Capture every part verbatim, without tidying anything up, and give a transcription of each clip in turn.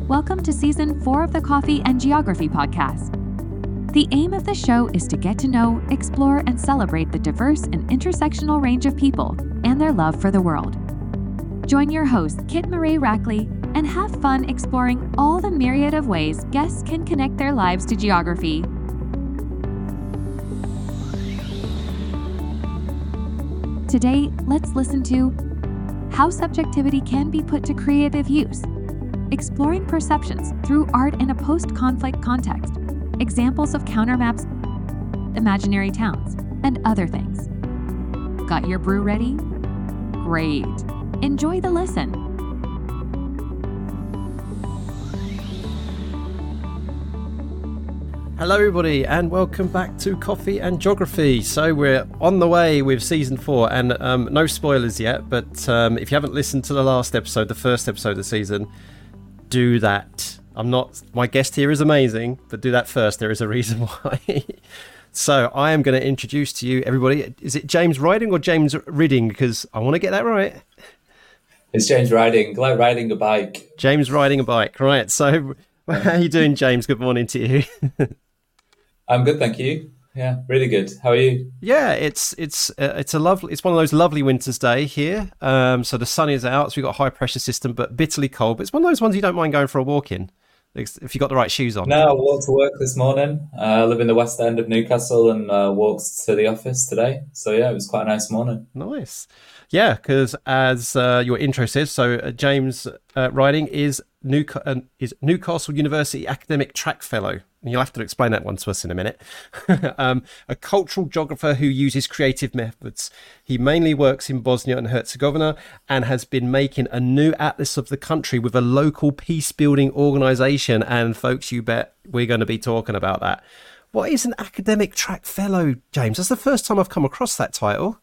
Welcome to Season four of the Coffee and Geography podcast. The aim of the show is to get to know, explore, and celebrate the diverse and intersectional range of people and their love for the world. Join your host, Kit Marie Rackley, and have fun exploring all the myriad of ways guests can connect their lives to geography. Today, let's listen to how subjectivity can be put to creative use, exploring perceptions through art in a post-conflict context, examples of countermaps, imaginary towns, and other things. Got your brew ready? Great. Enjoy the listen. Hello everybody and welcome back to Coffee and Geography. So we're on the way with season four and um, no spoilers yet, but um, if you haven't listened to the last episode, the first episode of the season, do that. I'm not, my guest here is amazing, but do that first. There is a reason why. So I am going to introduce to you everybody. Is it James Riding or James Ridding? Because I want to get that right. It's James Riding, like riding a bike. James riding a bike, right. So how are you doing, James? Good morning to you. I'm good, thank you. Yeah, really good. How are you? Yeah, it's it's uh, it's a lovely. It's one of those lovely winter's day here. Um, so the sun is out. So we've got a high pressure system, but bitterly cold. But it's one of those ones you don't mind going for a walk in, if you got the right shoes on. No, I walked to work this morning. Uh, I live in the west end of Newcastle and uh, walked to the office today. So yeah, it was quite a nice morning. Nice. Yeah, because as uh, your intro says, so uh, James uh, Riding is New uh, is Newcastle University Academic Track Fellow. You'll have to explain that one to us in a minute. um, a cultural geographer who uses creative methods. He mainly works in Bosnia and Herzegovina and has been making a new atlas of the country with a local peace building organisation. And folks, you bet we're going to be talking about that. What is an academic track fellow, James? That's the first time I've come across that title.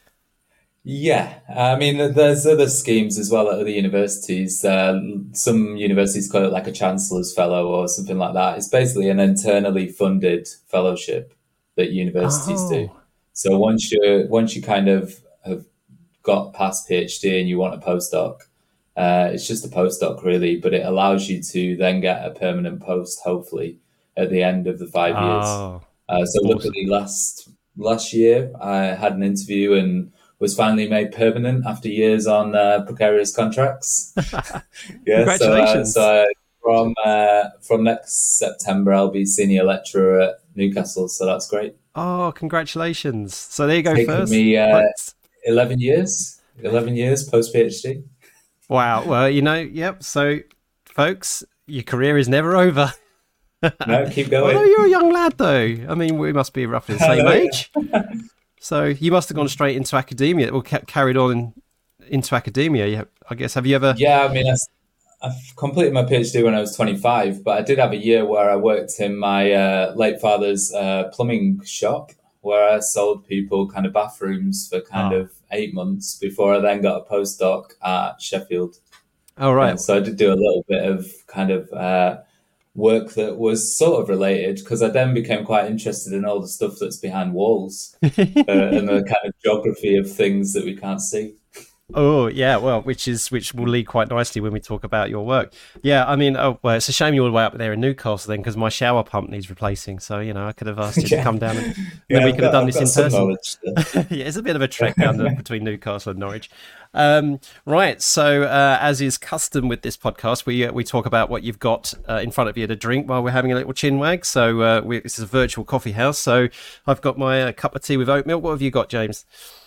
Yeah, I mean, there's other schemes as well at other universities. Uh, some universities call it like a Chancellor's Fellow or something like that. It's basically an internally funded fellowship that universities Oh. do. So once you once you kind of have got past PhD and you want a postdoc, uh, it's just a postdoc really, but it allows you to then get a permanent post, hopefully, at the end of the five years. Oh, Uh, so awesome. luckily last last year I had an interview and was finally made permanent after years on uh, precarious contracts. yeah, Congratulations. So, uh, so from uh, from next September, I'll be senior lecturer at Newcastle. So that's great. Oh, congratulations. So there you go. Taken First. me uh, Let's- eleven years, eleven years post PhD. Wow. Well, you know, yep. So, folks, your career is never over. No, keep going. Although you're a young lad, though. I mean, we must be roughly the same Hello. age. So you must have gone straight into academia, or ca- carried on in, into academia. You have, I guess. Have you ever? Yeah, I mean, I, I've completed my PhD when I was twenty-five, but I did have a year where I worked in my uh, late father's uh, plumbing shop, where I sold people kind of bathrooms for kind Oh. of eight months before I then got a postdoc at Sheffield. Oh, right. And so I did do a little bit of kind of uh, work that was sort of related, because I then became quite interested in all the stuff that's behind walls uh, and the kind of geography of things that we can't see. Oh, yeah. Well, which is which will lead quite nicely when we talk about your work. Yeah. I mean, oh well, it's a shame you're all the way up there in Newcastle then, because my shower pump needs replacing. So you know, I could have asked you to Yeah. come down, and, and Yeah, then we I've could have got- done I've this got in some person. knowledge there. Yeah, it's a bit of a trek down the, between Newcastle and Norwich. Um, right, so uh, as is custom with this podcast, we uh, we talk about what you've got uh, in front of you to drink while we're having a little chin wag. So uh, we, this is a virtual coffee house. So I've got my uh, cup of tea with oat milk. What have you got, James?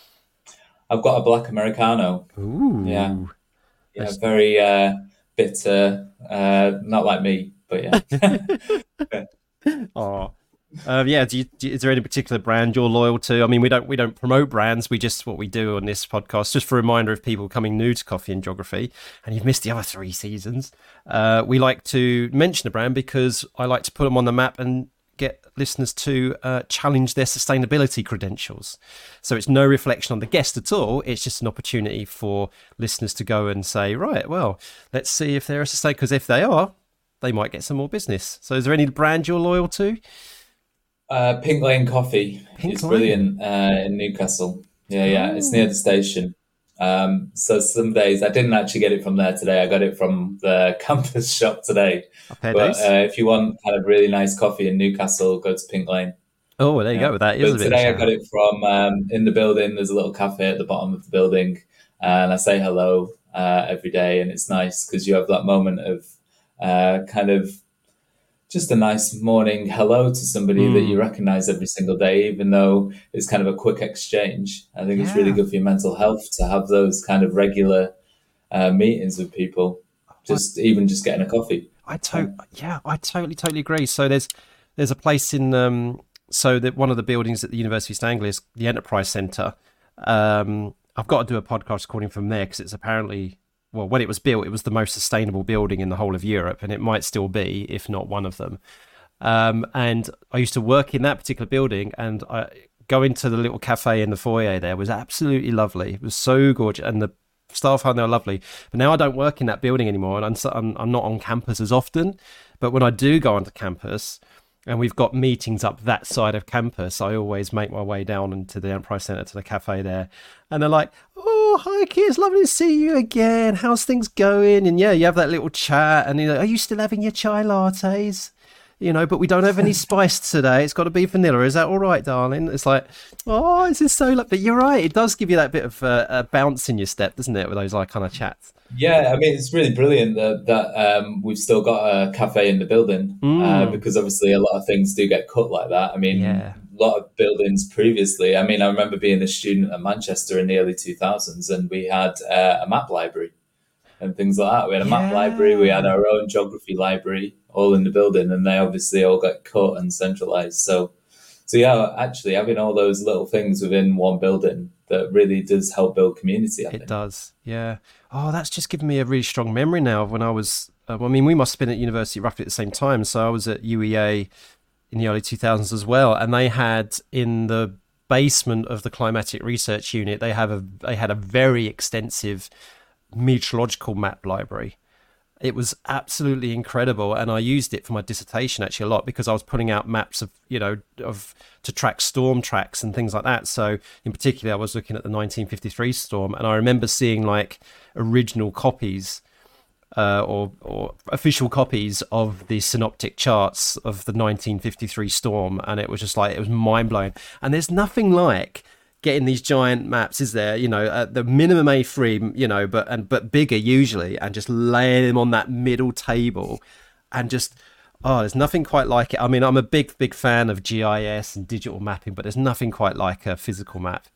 I've got a black Americano. Ooh, Yeah. Yeah, That's- very uh, bitter. Uh, not like me, but yeah. Oh, um, yeah. Do you, do you- is there any particular brand you're loyal to? I mean, we don't we don't promote brands. We just what we do on this podcast, just for a reminder of people coming new to Coffee and Geography, and you've missed the other three seasons. Uh, we like to mention a brand because I like to put them on the map and get listeners to uh, challenge their sustainability credentials. So it's no reflection on the guest at all. It's just an opportunity for listeners to go and say, right, well, let's see if they're a sustainable. Because if they are, they might get some more business. So is there any brand you're loyal to? Uh, Pink Lane Coffee Pink is Lane. brilliant uh, in Newcastle. Yeah, yeah. It's near the station. Um, so some days I didn't actually get it from there today. I got it from the campus shop today. Fair But days. uh, if you want kind of really nice coffee in Newcastle, go to Pink Lane. Oh, there you Yeah. go. That is But a bit of a today I shout. got it from um, in the building. There's a little cafe at the bottom of the building, and I say hello uh, every day, and it's nice because you have that moment of uh, kind of just a nice morning hello to somebody Mm. that you recognize every single day, even though it's kind of a quick exchange. I think it's really Yeah. good for your mental health to have those kind of regular uh, meetings with people, just even just getting a coffee. I to- yeah, I totally, totally agree. So there's there's a place in um so that one of the buildings at the University of East Anglia is the Enterprise Centre. Um, I've got to do a podcast recording from there because it's apparently, well, when it was built, it was the most sustainable building in the whole of Europe, and it might still be, if not one of them. Um, and I used to work in that particular building, and I go into the little cafe in the foyer there was absolutely lovely. It was so gorgeous, and the staff home there were lovely. But now I don't work in that building anymore, and I'm, so- I'm I'm not on campus as often. But when I do go onto campus, and we've got meetings up that side of campus, I always make my way down into the Enterprise Centre to the cafe there. And they're like, oh, hi, kids, lovely to see you again. How's things going? And yeah, you have that little chat. And you're like, are you still having your chai lattes? You know, but we don't have any spice today. It's got to be vanilla. Is that all right, darling? It's like, oh, this is so lovely. But you're right. It does give you that bit of uh, a bounce in your step, doesn't it, with those like kind of chats? Yeah, I mean, it's really brilliant that that um, we've still got a cafe in the building uh, Mm. because obviously a lot of things do get cut like that. I mean, Yeah. a lot of buildings previously. I mean, I remember being a student at Manchester in the early two thousands, and we had uh, a map library and things like that. We had a map Yeah. library, we had our own geography library, all in the building, and they obviously all got cut and centralized. So, so yeah, actually having all those little things within one building that really does help build community. I It think. does, yeah. Oh, that's just given me a really strong memory now of when I was. Uh, well, I mean, we must have been at university roughly at the same time. So I was at U E A in the early two thousands as well, and they had in the basement of the climatic research unit, they have a they had a very extensive meteorological map library. It was absolutely incredible, and I used it for my dissertation actually a lot because I was putting out maps of, you know, of to track storm tracks and things like that. So in particular, I was looking at the nineteen fifty-three storm, and I remember seeing like original copies uh, or or official copies of the synoptic charts of the nineteen fifty-three storm, and it was just like, it was mind blowing. And there's nothing like getting these giant maps, is there, you know, at the minimum A three, you know, but and but bigger usually, and just laying them on that middle table, and just, oh, there's nothing quite like it. I mean, I'm a big big fan of G I S and digital mapping, but there's nothing quite like a physical map.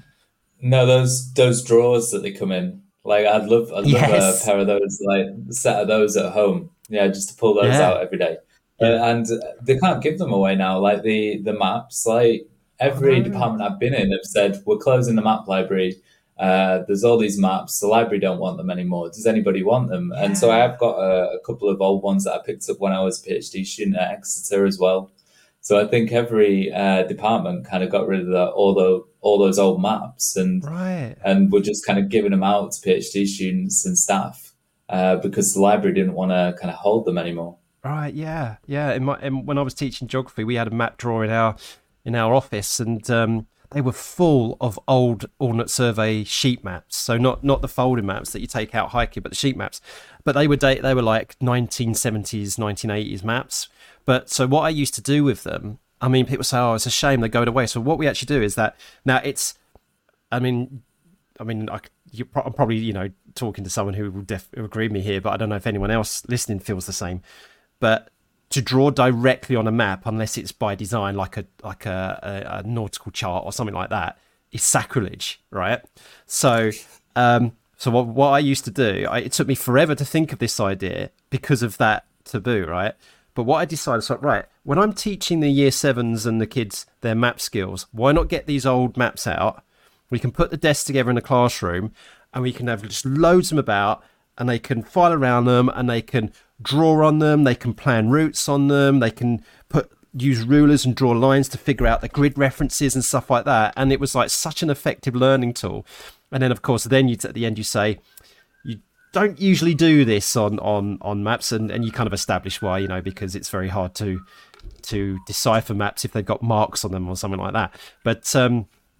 No, those those drawers that they come in, like I'd love I'd love Yes. a pair of those, like a set of those at home. Yeah, just to pull those Yeah. out every day. Uh, and they can't give them away now. Like the the maps, like every no. department I've been in have said we're closing the map library. Uh, there's all these maps. The library don't want them anymore. Does anybody want them? And so I have got a, a couple of old ones that I picked up when I was a PhD student at Exeter as well. So I think every uh, department kind of got rid of the, all the all those old maps, and Right. and we're just kind of giving them out to PhD students and staff uh, because the library didn't want to kind of hold them anymore. Right, yeah, yeah. In my, in, when I was teaching geography, we had a map drawer in our in our office, and um, they were full of old Ordnance Survey sheet maps. So not not the folding maps that you take out hiking, but the sheet maps. But they were date they were like nineteen seventies, nineteen eighties maps. But so what I used to do with them, I mean, people say, "Oh, it's a shame they go away." So what we actually do is that now it's, I mean, I mean, I, you, I'm probably, you know, talking to someone who will def- who agree with me here, but I don't know if anyone else listening feels the same. But to draw directly on a map, unless it's by design, like a like a, a, a nautical chart or something like that, is sacrilege, right? So, um, so what what I used to do, I, it took me forever to think of this idea because of that taboo, right? But what I decided, so right, when I'm teaching the year sevens and the kids their map skills, why not get these old maps out? We can put the desks together in the classroom, and we can have just loads of them about, and they can file around them, and they can draw on them, they can plan routes on them, they can put use rulers and draw lines to figure out the grid references and stuff like that. And it was like such an effective learning tool. And then of course then you at the end you say you don't usually do this on on on maps, and and you kind of establish why, you know, because it's very hard to to decipher maps if they've got marks on them or something like that. But um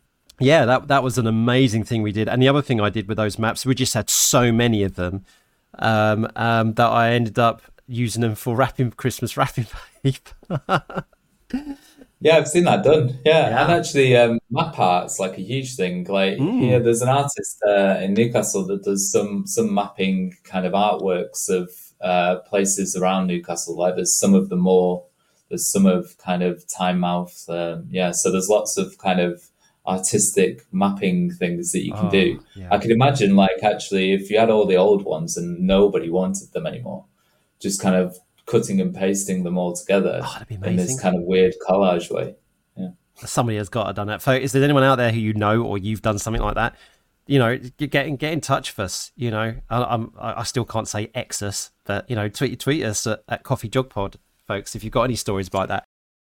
Yeah, that that was an amazing thing we did. And the other thing I did with those maps, we just had so many of them um, um, that I ended up using them for wrapping Christmas wrapping paper. Yeah, I've seen that done. Yeah, Yeah. and actually, um, map art's like a huge thing. Like Mm. here, there's an artist uh, in Newcastle that does some some mapping kind of artworks of uh, places around Newcastle. Like there's some of the more, there's some of kind of Tynemouth. Um, yeah, so there's lots of kind of artistic mapping things that you can Oh, do. yeah. I could imagine, like actually, if you had all the old ones and nobody wanted them anymore, just kind of cutting and pasting them all together Oh, that'd be in this amazing. kind of weird collage way. Somebody has got to have done that. Folks, is there anyone out there who you know or you've done something like that? You know, get get, get in touch with us. You know, I, I'm I still can't say X us, but you know, tweet tweet us at, at Coffee Jog Pod, folks, if you've got any stories like that.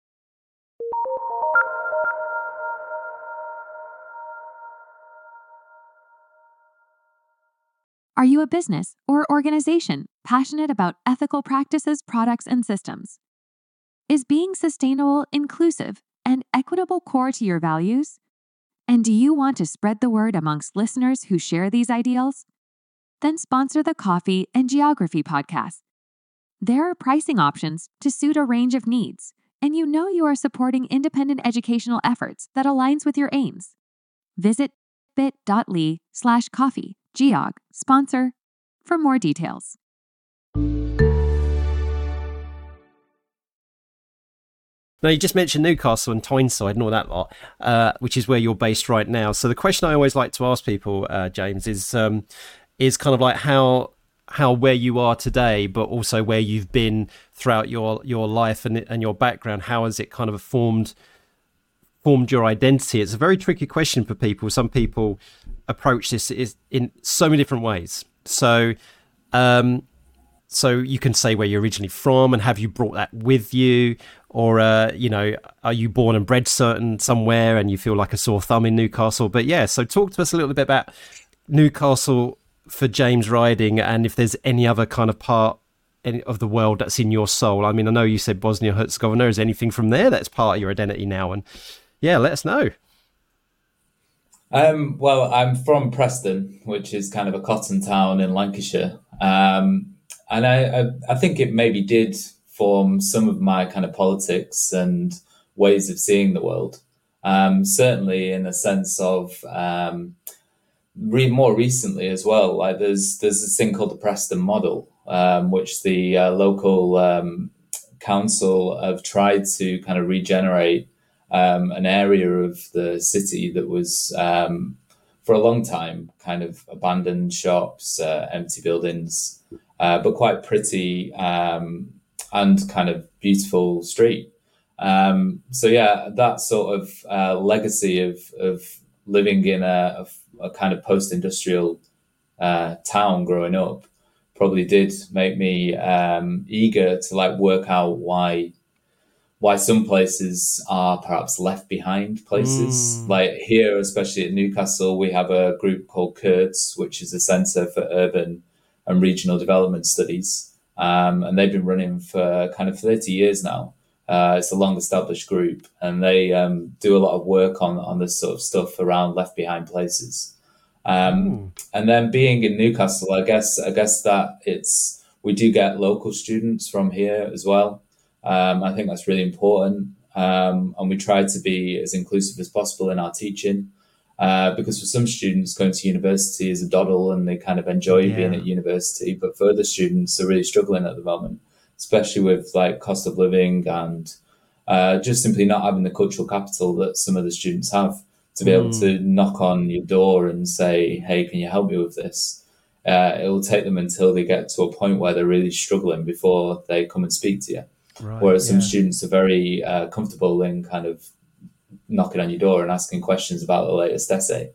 Are you a business or organization passionate about ethical practices, products, and systems? Is being sustainable, inclusive, and equitable core to your values? And do you want to spread the word amongst listeners who share these ideals? Then sponsor the Coffee and Geography podcast. There are pricing options to suit a range of needs, and you know you are supporting independent educational efforts that aligns with your aims. Visit bit.ly slash coffee geog sponsor for more details. Now, you just mentioned Newcastle and Tyneside and all that lot, uh, which is where you're based right now. So the question I always like to ask people, uh, James, is um, is kind of like how how where you are today, but also where you've been throughout your your life and and your background. How has it kind of formed formed your identity? It's a very tricky question for people. Some people approach this is in so many different ways. So. Um, So you can say where you're originally from and have you brought that with you, or uh, you know, are you born and bred certain somewhere and you feel like a sore thumb in Newcastle? But yeah, so talk to us a little bit about Newcastle for James Riding, and if there's any other kind of part of the world that's in your soul. I mean, I know you said Bosnia Herzegovina. Is anything from there that's part of your identity now? And yeah, let us know. Um, well, I'm from Preston, which is kind of a cotton town in Lancashire. Um, And I, I, I think it maybe did form some of my kind of politics and ways of seeing the world. Um, certainly in the sense of um, re- more recently as well, like there's there's this thing called the Preston model, um, which the uh, local um, council have tried to kind of regenerate um, an area of the city that was um, for a long time kind of abandoned shops, uh, empty buildings. Uh, but quite pretty um, and kind of beautiful street. Um, so yeah, that sort of uh, legacy of of living in a, a, a kind of post-industrial uh, town growing up probably did make me um, eager to like work out why why some places are perhaps left behind places. Mm. Like here, especially at Newcastle, we have a group called CURDS, which is a Centre for Urban and Regional Development Studies. Um, and they've been running for kind of thirty years now. Uh, it's a long established group, and they um, do a lot of work on, on this sort of stuff around left behind places. Um, Mm. And then being in Newcastle, I guess, I guess that it's, we do get local students from here as well. Um, I think that's really important. Um, and we try to be as inclusive as possible in our teaching. Uh, because for some students, going to university is a doddle and they kind of enjoy Yeah. being at university. But for other students, they're really struggling at the moment, especially with like cost of living and uh, just simply not having the cultural capital that some of the students have to be Mm. able to knock on your door and say, hey, can you help me with this? Uh, it will take them until they get to a point where they're really struggling before they come and speak to you. Right, Whereas some yeah. students are very uh, comfortable in kind of knocking on your door and asking questions about the latest essay.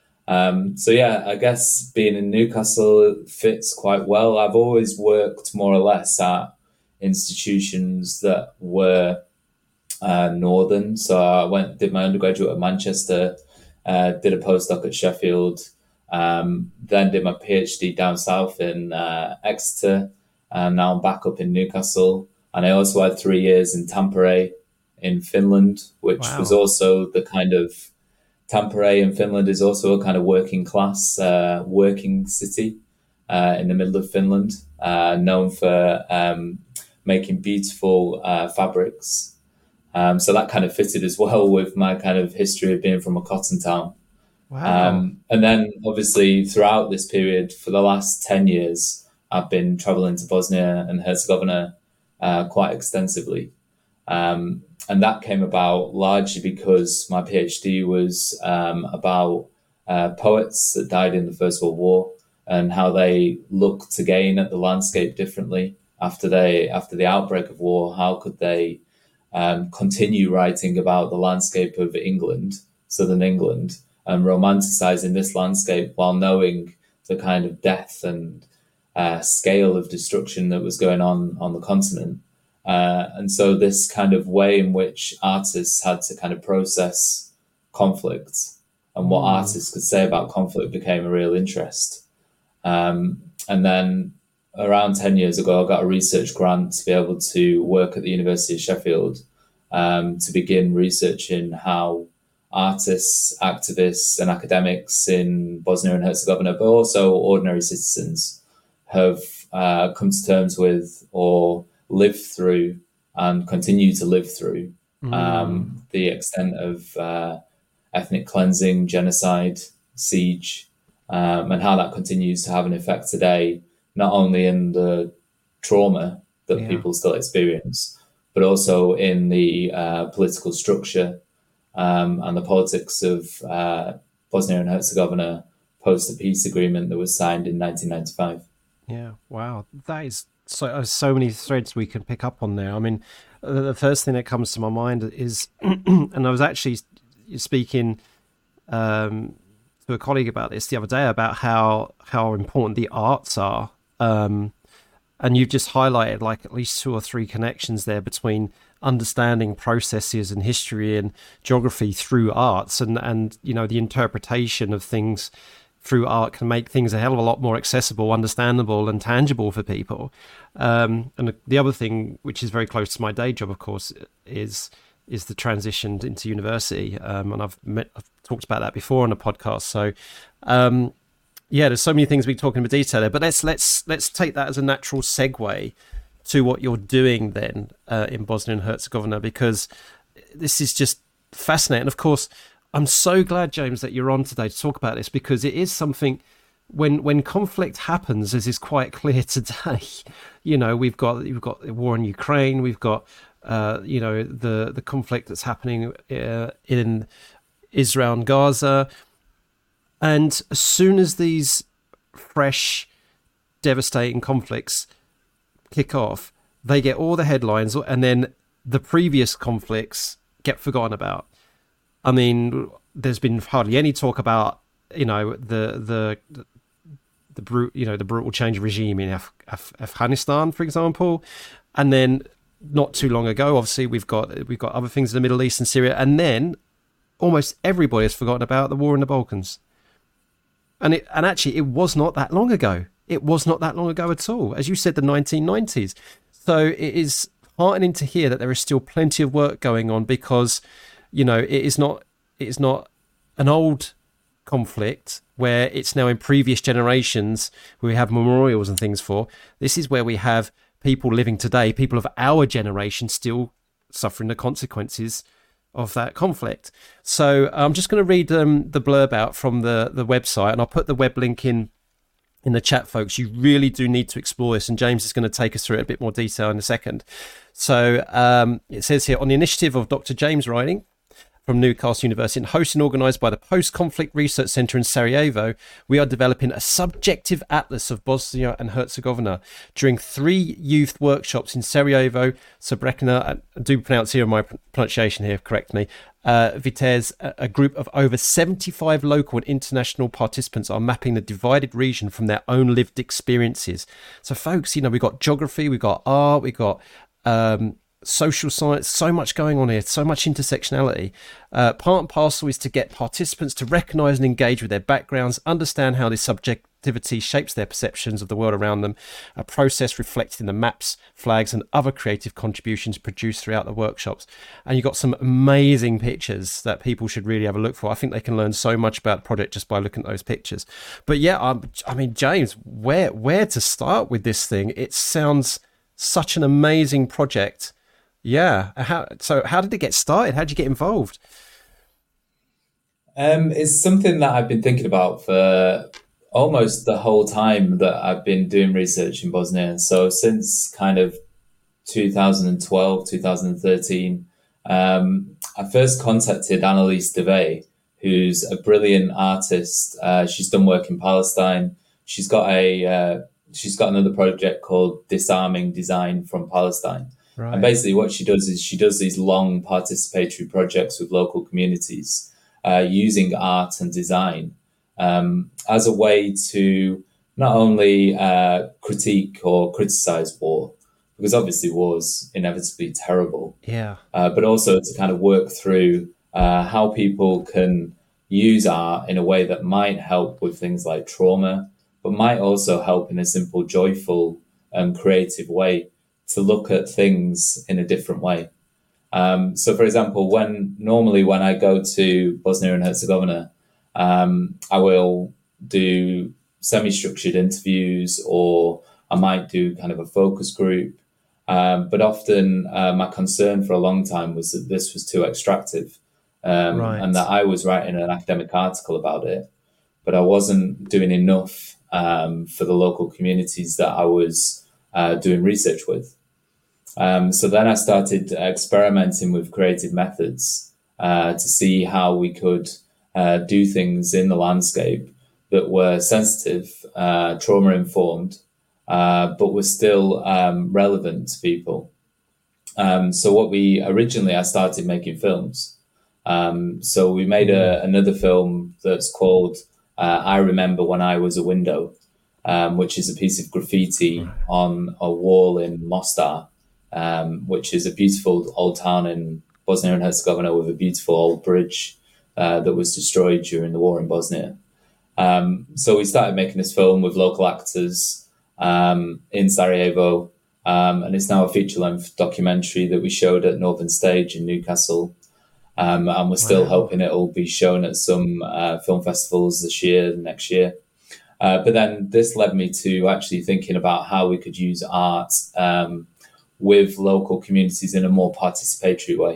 Um, so yeah, I guess being in Newcastle fits quite well. I've always worked more or less at institutions that were uh, northern. So I went, did my undergraduate at Manchester, uh, did a postdoc at Sheffield, um, then did my PhD down south in uh, Exeter, and now I'm back up in Newcastle. And I also had three years in Tampere in Finland, which Wow. was also the kind of Tampere in Finland is also a kind of working class, uh, working city uh, in the middle of Finland, uh, known for um, making beautiful uh, fabrics. Um, so that kind of fitted as well with my kind of history of being from a cotton town. Wow. Um, and then obviously throughout this period, for the last ten years, I've been traveling to Bosnia and Herzegovina uh, quite extensively. Um, and that came about largely because my PhD was um, about uh, poets that died in the First World War and how they looked again at the landscape differently after they after the outbreak of war. How could they um, continue writing about the landscape of England, southern England, and romanticizing this landscape while knowing the kind of death and uh, scale of destruction that was going on on the continent. Uh, and so this kind of way in which artists had to kind of process conflict and what mm. artists could say about conflict became a real interest. Um, and then around ten years ago, I got a research grant to be able to work at the University of Sheffield um, to begin researching how artists, activists and academics in Bosnia and Herzegovina, but also ordinary citizens, have uh, come to terms with or lived through and continue to live through mm. um, the extent of uh, ethnic cleansing, genocide, siege, um, and how that continues to have an effect today, not only in the trauma that yeah. people still experience, but also in the uh, political structure um, and the politics of uh, Bosnia and Herzegovina post the peace agreement that was signed in nineteen ninety-five. Yeah, wow, that is so uh, so many threads we can pick up on there. I mean, uh, the first thing that comes to my mind is, and I was actually speaking um, to a colleague about this the other day about how how important the arts are, um, and you've just highlighted like at least two or three connections there between understanding processes and history and geography through arts, and and you know the interpretation of things through art can make things a hell of a lot more accessible, understandable and tangible for people. Um, and the other thing, which is very close to my day job, of course, is is the transition into university. Um, and I've, met, I've talked about that before on the podcast. So um, yeah, there's so many things we can talk in detail there, but let's, let's, let's take that as a natural segue to what you're doing then uh, in Bosnia and Herzegovina, because this is just fascinating. Of course, I'm so glad, James, that you're on today to talk about this, because it is something when when conflict happens, as is quite clear today. You know, we've got we've got the war in Ukraine, we've got uh, you know the the conflict that's happening uh, in Israel and Gaza, and as soon as these fresh, devastating conflicts kick off, they get all the headlines, and then the previous conflicts get forgotten about. I mean, there's been hardly any talk about, you know, the the the, the brute, you know, the brutal change of regime in Af- Af- Afghanistan, for example, and then not too long ago, obviously we've got we've got other things in the Middle East and Syria, and then almost everybody has forgotten about the war in the Balkans. And it and actually, it was not that long ago. It was not that long ago at all, as you said, the nineteen nineties. So it is heartening to hear that there is still plenty of work going on, because you know, it is not it is not an old conflict where it's now in previous generations where we have memorials and things for. This is where we have people living today, people of our generation, still suffering the consequences of that conflict. So I'm just going to read um, the blurb out from the, the website, and I'll put the web link in in the chat, folks. You really do need to explore this, and James is going to take us through it in a bit more detail in a second. So um, it says here, on the initiative of Doctor James Riding from Newcastle University and hosted and organised by the Post-Conflict Research Centre in Sarajevo, we are developing a subjective atlas of Bosnia and Herzegovina during three youth workshops in Sarajevo, Srebrenica, I do pronounce here my pronunciation here, correct me, uh, Vitez. A group of over seventy-five local and international participants are mapping the divided region from their own lived experiences. So folks, you know, we've got geography, we've got art, we've got um, social science, so much going on here, so much intersectionality. Uh, part and parcel is to get participants to recognise and engage with their backgrounds, understand how this subject subjectivity shapes their perceptions of the world around them, a process reflected in the maps, flags, and other creative contributions produced throughout the workshops. And you've got some amazing pictures that people should really have a look for. I think they can learn so much about the project just by looking at those pictures. But yeah, um, I mean, James, where where to start with this thing? It sounds such an amazing project. Yeah. How, so how did it get started? How did you get involved? Um, it's something that I've been thinking about for almost the whole time that I've been doing research in Bosnia. So since kind of two thousand twelve, two thousand thirteen, um, I first contacted Annelies de Vey, who's a brilliant artist. Uh, she's done work in Palestine. She's got a uh, she's got another project called Disarming Design from Palestine. Right. And basically what she does is she does these long participatory projects with local communities uh, using art and design um, as a way to not only uh, critique or criticize war, because obviously war is inevitably terrible, yeah, uh, but also to kind of work through uh, how people can use art in a way that might help with things like trauma, but might also help in a simple, joyful and creative way to look at things in a different way. Um, so, for example, when normally when I go to Bosnia and Herzegovina, um, I will do semi-structured interviews, or I might do kind of a focus group. Um, but often uh, my concern for a long time was that this was too extractive, um, right. and that I was writing an academic article about it, but I wasn't doing enough um, for the local communities that I was Uh, doing research with. Um, so then I started experimenting with creative methods uh, to see how we could uh, do things in the landscape that were sensitive, uh, trauma-informed, uh, but were still um, relevant to people. Um, so what we originally, I started making films. Um, so we made a, another film that's called uh, I Remember When I Was a Window, Um, which is a piece of graffiti on a wall in Mostar, um, which is a beautiful old town in Bosnia and Herzegovina with a beautiful old bridge uh, that was destroyed during the war in Bosnia. Um, so we started making this film with local actors um, in Sarajevo, um, and it's now a feature-length documentary that we showed at Northern Stage in Newcastle. Um, and we're still wow. hoping it'll be shown at some uh, film festivals this year, next year. Uh, but then this led me to actually thinking about how we could use art um, with local communities in a more participatory way.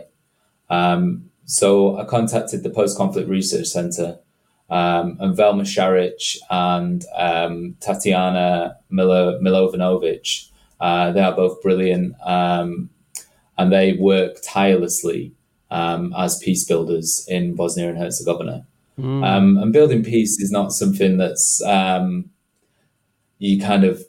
Um, so I contacted the Post-Conflict Research Centre, um, and Velma Šarić and um, Tatiana Milo- Milovanovic. Uh, they are both brilliant, um, and they work tirelessly um, as peace builders in Bosnia and Herzegovina. Mm. Um, and building peace is not something that's um, you kind of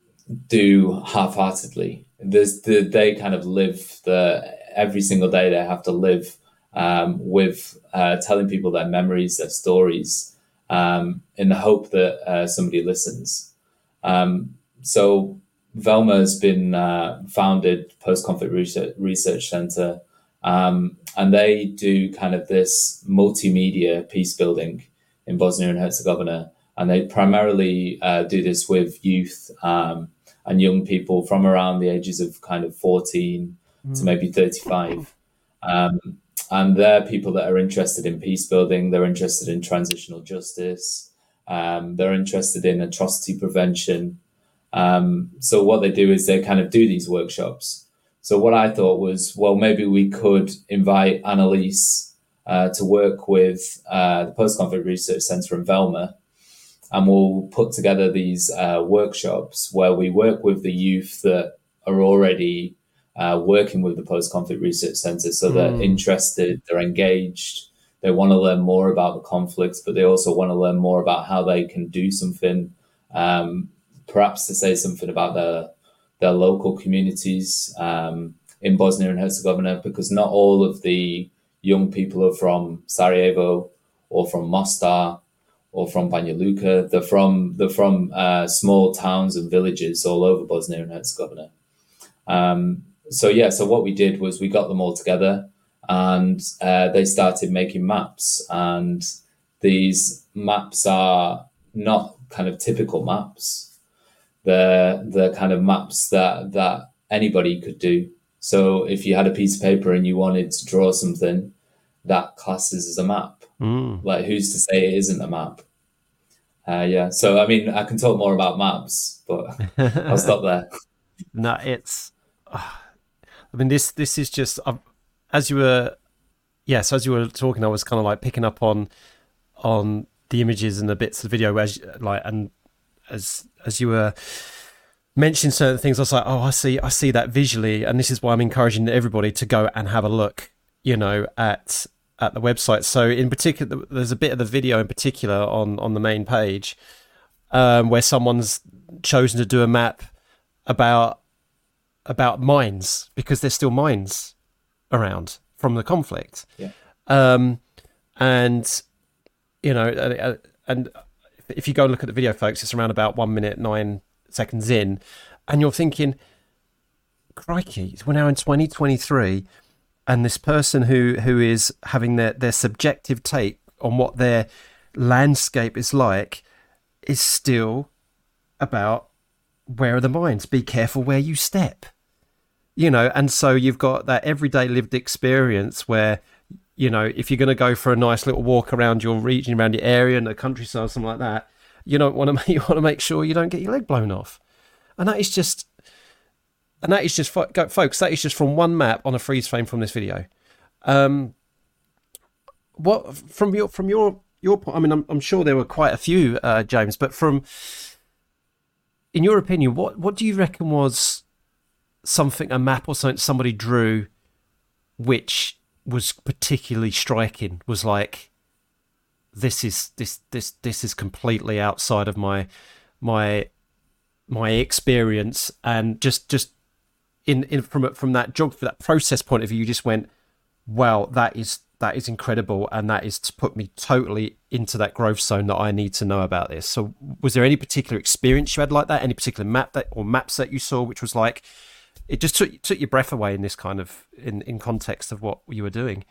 do half-heartedly. There's the, they kind of live the every single day. They have to live um, with uh, telling people their memories, their stories, um, in the hope that uh, somebody listens. Um, so Velma has been uh, founded Post-Conflict Research, Research Centre. Um, and they do kind of this multimedia peace building in Bosnia and Herzegovina. And they primarily uh, do this with youth um, and young people from around the ages of kind of fourteen mm. to maybe thirty-five. Um, and they're people that are interested in peace building. They're interested in transitional justice. Um, they're interested in atrocity prevention. Um, so what they do is they kind of do these workshops. So what I thought was, well, maybe we could invite Annelies uh, to work with uh, the Post-Conflict Research Centre in Velma, and we'll put together these uh, workshops where we work with the youth that are already uh, working with the Post-Conflict Research Centre. So they're mm. interested, they're engaged, they want to learn more about the conflicts, but they also want to learn more about how they can do something, um, perhaps to say something about their their local communities um, in Bosnia and Herzegovina, because not all of the young people are from Sarajevo or from Mostar or from Banja Luka. They're from they're from uh, small towns and villages all over Bosnia and Herzegovina. Um, so yeah, so what we did was we got them all together, and uh, they started making maps. And these maps are not kind of typical maps. They're, they're kind of maps that, that anybody could do. So if you had a piece of paper and you wanted to draw something, that classes as a map. Mm. Like, who's to say it isn't a map? Uh, yeah. So, I mean, I can talk more about maps, but I'll stop there. No, it's, uh, I mean, this, this is just, uh, as you were, yes, as you were talking, I was kind of like picking up on, on the images and the bits of the video, as like, and as, as you were mentioning certain things, I was like, oh, I see, I see that visually. And this is why I'm encouraging everybody to go and have a look, you know, at, at the website. So in particular, there's a bit of the video in particular on, on the main page, um, where someone's chosen to do a map about, about mines, because there's still mines around from the conflict. Yeah. Um, and, you know, and, and if you go and look at the video, folks, it's around about one minute, nine seconds in, and you're thinking, crikey, we're now in twenty twenty-three, and this person who, who is having their, their subjective take on what their landscape is like is still about where are the mines? Be careful where you step. You know, and so you've got that everyday lived experience where, you know, if you're going to go for a nice little walk around your region, around your area and the countryside, something like that, you don't want to, you want to make sure you don't get your leg blown off. And that is just, and that is just, folks, that is just from one map on a freeze frame from this video. Um, what, from your, from your, your point, I mean, I'm, I'm sure there were quite a few, uh, James, but from, in your opinion, what, what do you reckon was something, a map or something somebody drew which was particularly striking, was like, this is this this this is completely outside of my my my experience, and just just in in from from that job, for that process point of view, you just went, wow, that is that is incredible, and that is to put me totally into that growth zone that I need to know about this. So was there any particular experience you had like that, any particular map that or maps that you saw which was like, it just took took your breath away in this kind of in, in context of what you were doing?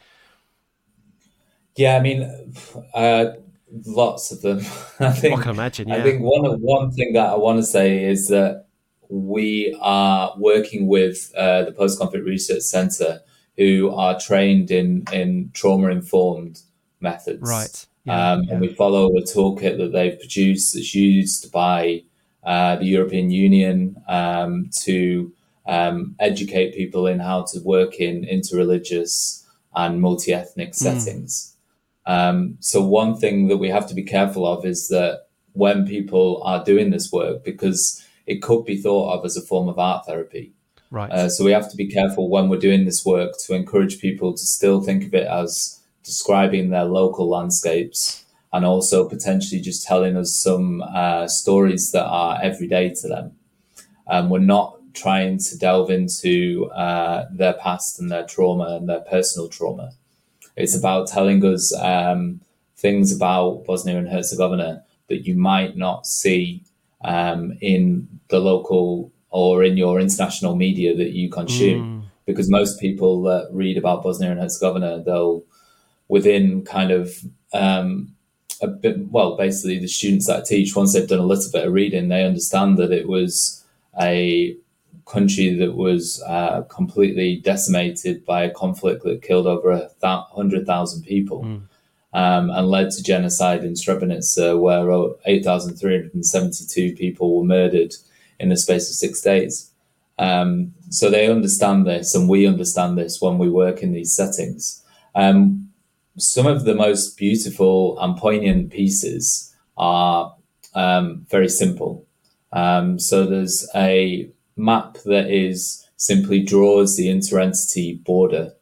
Yeah, I mean, uh, lots of them. I think. I can imagine. Yeah. I think one one thing that I want to say is that we are working with uh, the Post-Conflict Research Centre, who are trained in in trauma informed methods. Right. Yeah, um, yeah. And we follow a toolkit that they've produced that's used by uh, the European Union um, to Um, educate people in how to work in interreligious and multi-ethnic settings. Mm. Um, so one thing that we have to be careful of is that when people are doing this work, because it could be thought of as a form of art therapy. Right. Uh, so we have to be careful when we're doing this work to encourage people to still think of it as describing their local landscapes, and also potentially just telling us some uh, stories that are everyday to them. Um, we're not trying to delve into uh, their past and their trauma and their personal trauma. It's about telling us um, things about Bosnia and Herzegovina that you might not see um, in the local or in your international media that you consume. Mm. Because most people that read about Bosnia and Herzegovina, they'll, within kind of um, a bit, well, basically the students that I teach, once they've done a little bit of reading, they understand that it was a country that was uh, completely decimated by a conflict that killed over a th- hundred thousand people mm. um, and led to genocide in Srebrenica, where eight thousand three hundred seventy-two people were murdered in the space of six days. Um, so they understand this, and we understand this when we work in these settings. Um, some of the most beautiful and poignant pieces are um, very simple. Um, so there's a map that is simply draws the inter-entity border.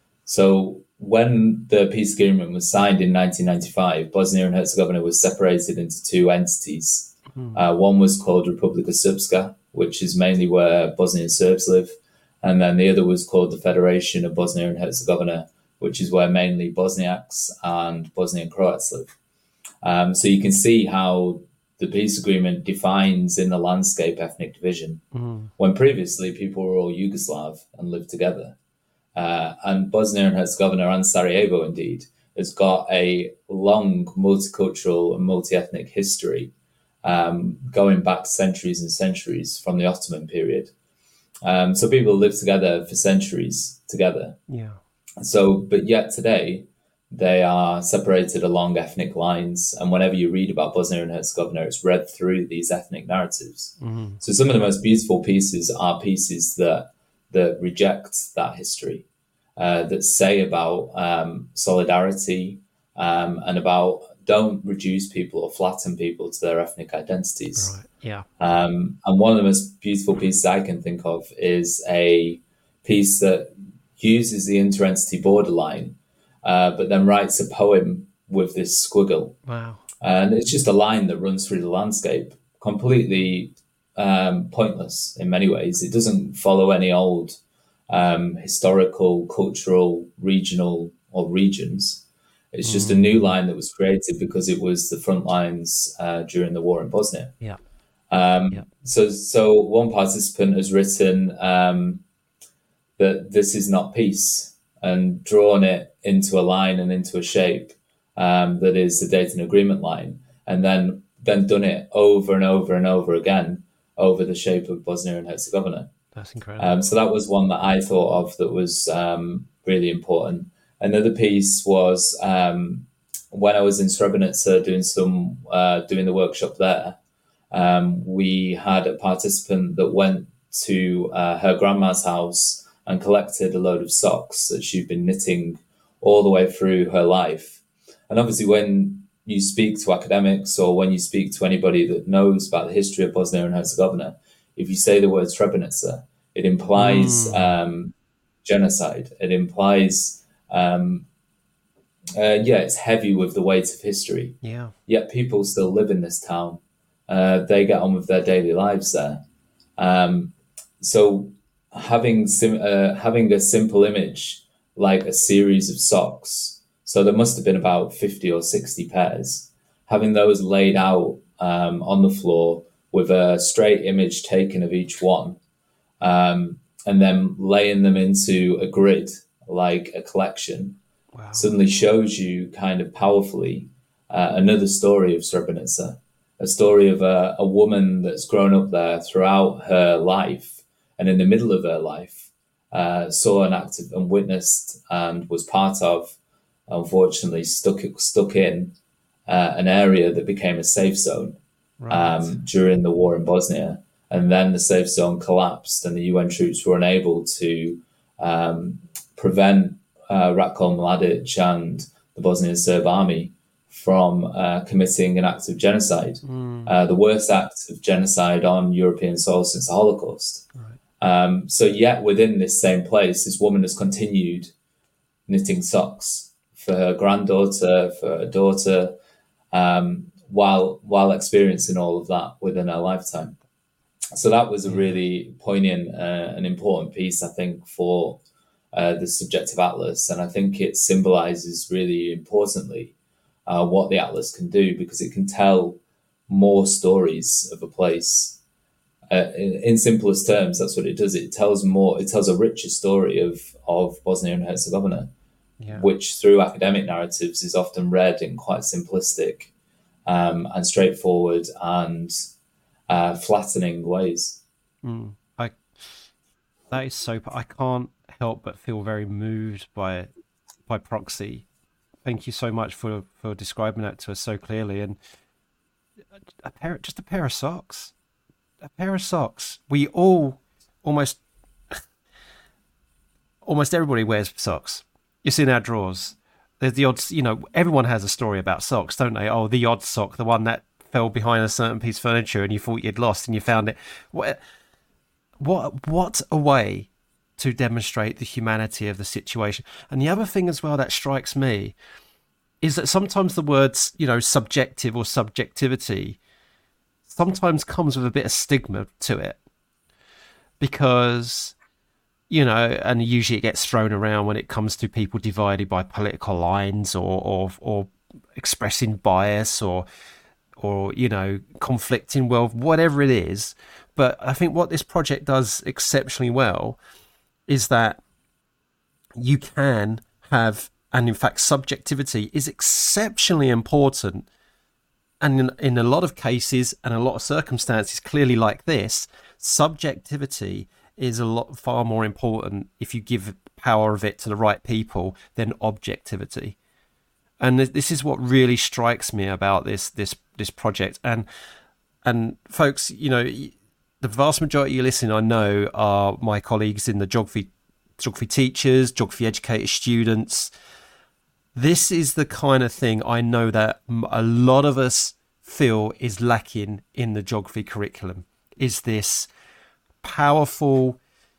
So when the peace agreement was signed in nineteen ninety-five, Bosnia and Herzegovina was separated into two entities. Mm. Uh, one was called Republika Srpska, which is mainly where Bosnian Serbs live. And then the other was called the Federation of Bosnia and Herzegovina, which is where mainly Bosniaks and Bosnian Croats live. Um, so you can see how the peace agreement defines in the landscape ethnic division, mm. when previously people were all Yugoslav and lived together. Uh, and Bosnia and Herzegovina, and Sarajevo indeed, has got a long multicultural and multi-ethnic history. um, going back centuries and centuries from the Ottoman period. Um, so people lived together for centuries together. Yeah. So, but yet today, they are separated along ethnic lines. And whenever you read about Bosnia and Herzegovina, it's read through these ethnic narratives. Mm-hmm. So some of the most beautiful pieces are pieces that that reject that history, uh, that say about um, solidarity um, and about don't reduce people or flatten people to their ethnic identities. Right. Yeah. Um, and one of the most beautiful pieces I can think of is a piece that uses the interentity borderline, uh, but then writes a poem with this squiggle. Wow. And it's just a line that runs through the landscape, completely um, pointless in many ways. It doesn't follow any old um, historical, cultural, regional, or regions. It's just mm. a new line that was created because it was the front lines uh, during the war in Bosnia. Yeah. Um, yeah. So, so one participant has written um, that this is not peace, and drawn it into a line and into a shape um, that is the Dayton Agreement line, and then then done it over and over and over again over the shape of Bosnia and Herzegovina. That's incredible. Um, so that was one that I thought of that was um, really important. Another piece was um, when I was in Srebrenica doing some uh, doing the workshop there. Um, we had a participant that went to uh, her grandma's house and collected a load of socks that she'd been knitting all the way through her life. And obviously, when you speak to academics or when you speak to anybody that knows about the history of Bosnia and Herzegovina, if you say the word Srebrenica, it implies mm. um, genocide. It implies Um, uh, yeah, it's heavy with the weight of history. Yeah. Yet people still live in this town. Uh, they get on with their daily lives there. Um, so having sim- uh, having a simple image like a series of socks. So there must have been about fifty or sixty pairs. Having those laid out um, on the floor with a straight image taken of each one, um, and then laying them into a grid like a collection, wow. suddenly shows you kind of powerfully uh, another story of Srebrenica, a story of a, a woman that's grown up there throughout her life, and in the middle of her life uh, saw an act of, and witnessed and was part of, unfortunately, stuck stuck in uh, an area that became a safe zone right. um, during the war in Bosnia. And then the safe zone collapsed and the U N troops were unable to um, prevent uh, Ratko Mladic and the Bosnian Serb army from uh, committing an act of genocide, mm. uh, the worst act of genocide on European soil since the Holocaust. Right. Um, so yet within this same place, this woman has continued knitting socks for her granddaughter, for her daughter, um, while while experiencing all of that within her lifetime. So that was a really poignant uh, and important piece, I think, for uh, the Subjective Atlas. And I think it symbolizes really importantly uh, what the Atlas can do, because it can tell more stories of a place. Uh, in, in simplest terms, that's what it does. It tells more, it tells a richer story of, of Bosnia and Herzegovina, yeah. which through academic narratives is often read in quite simplistic um, and straightforward and uh, flattening ways. Mm, I, that is so, I can't help but feel very moved by by proxy. Thank you so much for, for describing that to us so clearly. And a pair, just a pair of socks. A pair of socks. We all, almost, almost everybody wears socks. It's in our drawers. There's the odd, you know, everyone has a story about socks, don't they? Oh, the odd sock, the one that fell behind a certain piece of furniture and you thought you'd lost and you found it. What, what, what a way to demonstrate the humanity of the situation. And the other thing as well that strikes me is that sometimes the words, you know, subjective or subjectivity sometimes comes with a bit of stigma to it, because, you know, and usually it gets thrown around when it comes to people divided by political lines or or, or expressing bias or or you know, conflicting world, whatever it is. But I think what this project does exceptionally well is that you can have, and in fact subjectivity is exceptionally important and in, in a lot of cases and a lot of circumstances, clearly like this, subjectivity is a lot far more important if you give power of it to the right people than objectivity. And this is what really strikes me about this this this project. And and folks, you know, the vast majority you listen, I know, are my colleagues in the geography geography teachers, geography educated students. This is the kind of thing I know that a lot of us feel is lacking in the geography curriculum, is this powerful,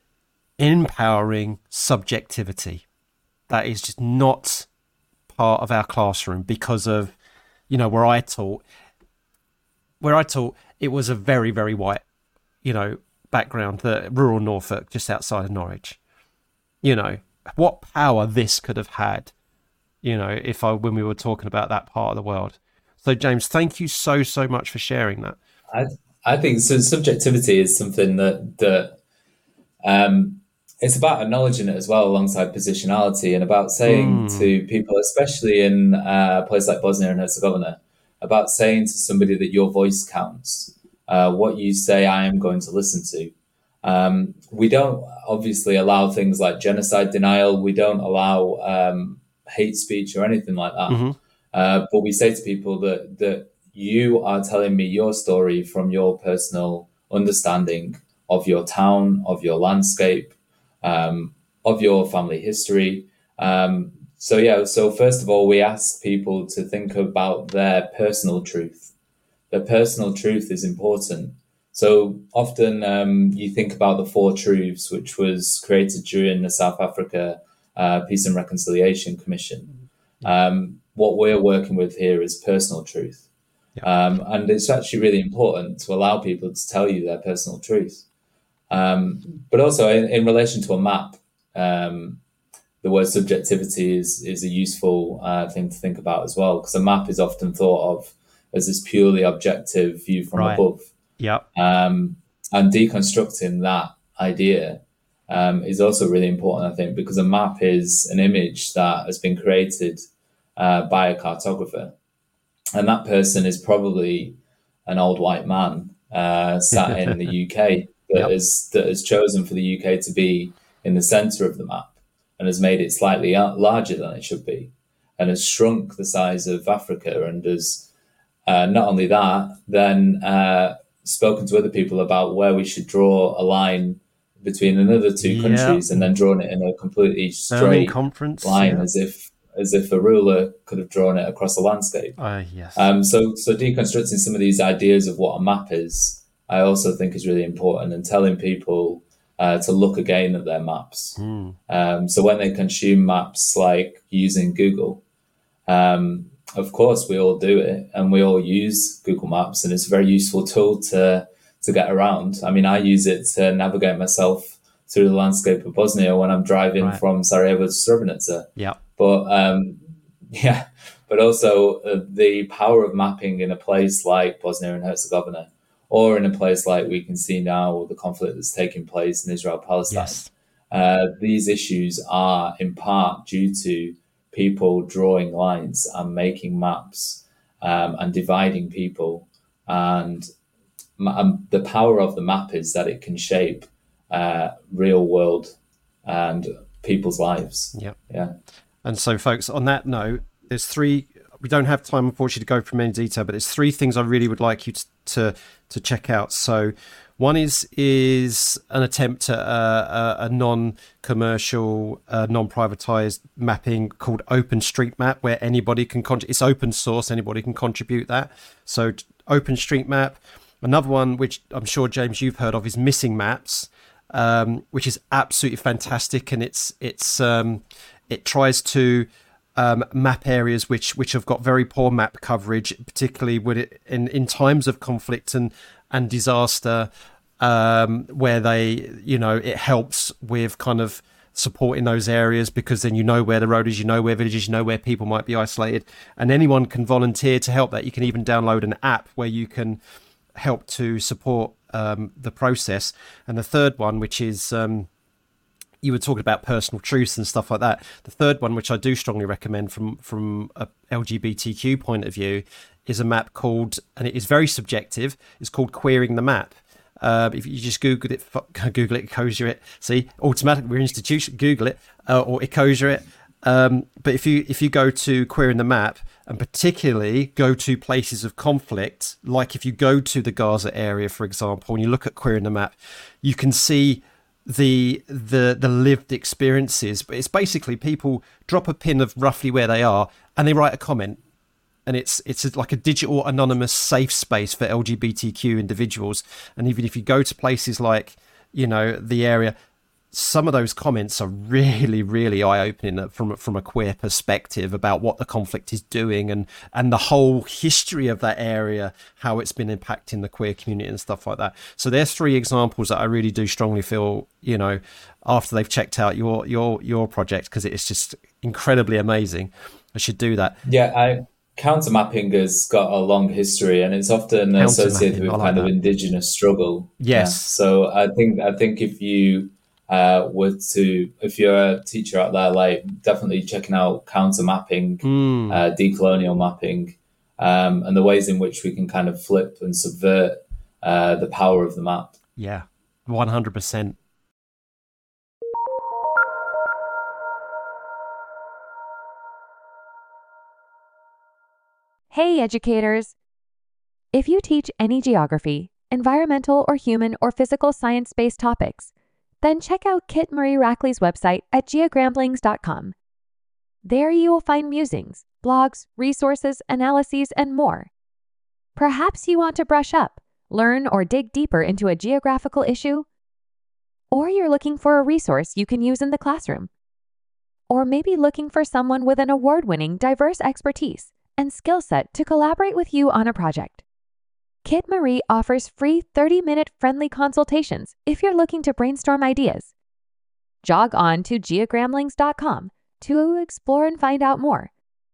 empowering subjectivity that is just not part of our classroom because of, you know, where I taught, where I taught, it was a very, very white, you know, background, the rural Norfolk, just outside of Norwich. You know, what power this could have had, you know, if I, when we were talking about that part of the world. So James, thank you so, so much for sharing that. I, I think so. Subjectivity is something that, that, um, it's about acknowledging it as well alongside positionality, and about saying mm. to people, especially in uh, a place like Bosnia and Herzegovina, about saying to somebody that your voice counts. Uh, what you say, I am going to listen to. Um, we don't obviously allow things like genocide denial. We don't allow um, hate speech or anything like that. Mm-hmm. Uh, but we say to people that that you are telling me your story from your personal understanding of your town, of your landscape, Um, of your family history. Um, so yeah, so first of all, we ask people to think about their personal truth. Their personal truth is important. So often um, you think about the Four Truths, which was created during the South Africa uh, Peace and Reconciliation Commission. Um, what we're working with here is personal truth. Yeah. Um, and it's actually really important to allow people to tell you their personal truth. Um, but also in, in relation to a map, um, the word subjectivity is, is a useful uh, thing to think about as well, because a map is often thought of as this purely objective view from right. above. Yeah. Um, and deconstructing that idea um, is also really important, I think, because a map is an image that has been created uh, by a cartographer. And that person is probably an old white man uh, sat in the U K. That, yep. is, that has chosen for the U K to be in the centre of the map and has made it slightly larger than it should be, and has shrunk the size of Africa, and has uh, not only that, then uh, spoken to other people about where we should draw a line between another two countries, yep. and then drawn it in a completely straight line, yeah. as if as if a ruler could have drawn it across a landscape. Uh, yes. Um, so, so deconstructing some of these ideas of what a map is, I also think is really important, and telling people uh, to look again at their maps. Mm. Um, so when they consume maps, like using Google, um, of course we all do it, and we all use Google Maps, and it's a very useful tool to to get around. I mean, I use it to navigate myself through the landscape of Bosnia when I'm driving right. from Sarajevo to Srebrenica. Yeah. But um, yeah, but also uh, the power of mapping in a place like Bosnia and Herzegovina, or in a place like we can see now with the conflict that's taking place in Israel-Palestine. Yes. Uh, these issues are in part due to people drawing lines and making maps um, and dividing people. And, and the power of the map is that it can shape uh, real world and people's lives. Yep. Yeah. And so, folks, on that note, there's three, we don't have time, unfortunately, to go through many detail, but there's three things I really would like you to to, to check out. So one is is an attempt at a, a, a non-commercial, uh, non-privatized mapping called OpenStreetMap, where anybody can contribute. It's open source, anybody can contribute that. So OpenStreetMap. Another one, which I'm sure, James, you've heard of, is Missing Maps, um, which is absolutely fantastic. And it's it's um, it tries to um, map areas which which have got very poor map coverage, particularly with it in, in times of conflict and and disaster, um, where they, you know, it helps with kind of supporting those areas, because then you know where the road is, you know where villages, you know where people might be isolated, and anyone can volunteer to help that. You can even download an app where you can help to support um, the process. And the third one, which is um, you were talking about personal truths and stuff like that. The third one, which I do strongly recommend from from a L G B T Q point of view, is a map called, and it is very subjective, it's called Queering the Map. Uh, if you just Google it, Google it, Ecosia it, see, automatically we're institution, Google it, uh, or Ecosia it. Um, but if you if you go to Queering the Map, and particularly go to places of conflict, like if you go to the Gaza area, for example, and you look at Queering the Map, you can see the the the lived experiences. But it's basically people drop a pin of roughly where they are, and they write a comment. And it's it's like a digital anonymous safe space for L G B T Q individuals. And even if you go to places like, you know, the area, some of those comments are really, really eye-opening from from a queer perspective about what the conflict is doing and and the whole history of that area, how it's been impacting the queer community and stuff like that. So there's three examples that I really do strongly feel, you know, after they've checked out your your your project, because it's just incredibly amazing, I should do that. Yeah, I. Counter mapping has got a long history, and it's often associated with like kind that. of indigenous struggle. Yes. Yeah. So I think I think if you uh, were to, if you're a teacher out there, like definitely checking out counter mapping, mm. uh, decolonial mapping, um, and the ways in which we can kind of flip and subvert uh, the power of the map. Yeah, one hundred percent. Hey, educators! If you teach any geography, environmental or human or physical science-based topics, then check out Kit Marie Rackley's website at geogramblings dot com. There you will find musings, blogs, resources, analyses, and more. Perhaps you want to brush up, learn, or dig deeper into a geographical issue, or you're looking for a resource you can use in the classroom, or maybe looking for someone with an award-winning diverse expertise and skill set to collaborate with you on a project. Kit Marie offers free thirty-minute friendly consultations if you're looking to brainstorm ideas. Jog on to geogramblings dot com to explore and find out more.